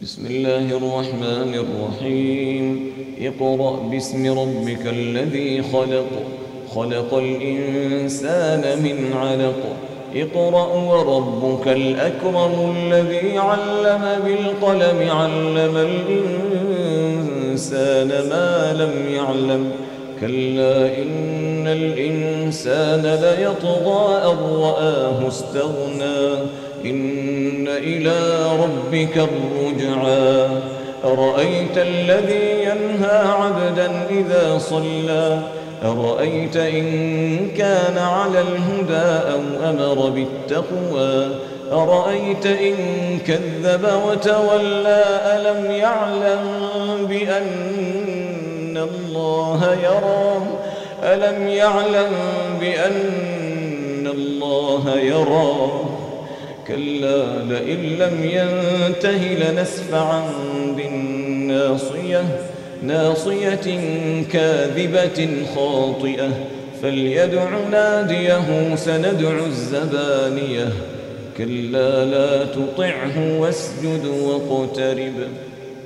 بسم الله الرحمن الرحيم. اقرأ باسم ربك الذي خلق، خلق الإنسان من علق. اقرأ وربك الأكرم الذي علم بالقلم، علم الإنسان ما لم يعلم. كلا إن الإنسان ليطغى أن رآه استغنى، إن إلى ربك الرجعى. أرأيت الذي ينهى عبدا إذا صلى، أرأيت إن كان على الهدى أو أمر بالتقوى، أرأيت إن كذب وتولى. ألم يعلم بأن الله يرى، ألم يعلم بأن الله يرى. كلا لئن لم ينته لنسفعا بالناصية، ناصية كاذبة خاطئة. فليدع ناديه سندع الزبانية. كلا لا تطعه واسجد واقترب.